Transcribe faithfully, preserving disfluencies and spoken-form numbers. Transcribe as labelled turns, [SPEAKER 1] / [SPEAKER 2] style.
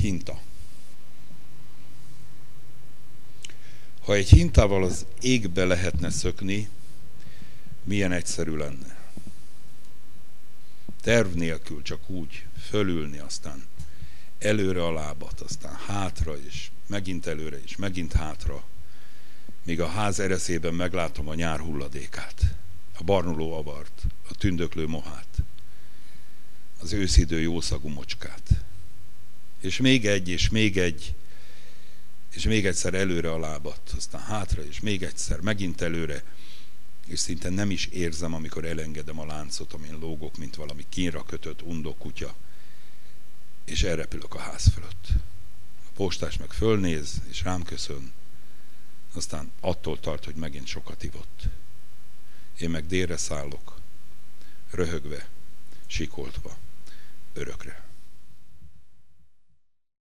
[SPEAKER 1] Hinta. Ha egy hintával az égbe lehetne szökni, milyen egyszerű lenne. Terv nélkül csak úgy fölülni, aztán előre a lábat, aztán hátra, és megint előre, és megint hátra, míg a ház ereszében meglátom a nyár hulladékát, a barnuló avart, a tündöklő mohát, az őszidő jószagú mocskát. És még egy, és még egy, és még egyszer előre a lábat, aztán hátra, és még egyszer, megint előre, és szinte nem is érzem, amikor elengedem a láncot, amin lógok, mint valami kínra kötött undokutya, és elrepülök a ház fölött. A postás meg fölnéz, és rám köszön, aztán attól tart, hogy megint sokat ivott. Én meg délre szállok, röhögve, sikoltva, örökre.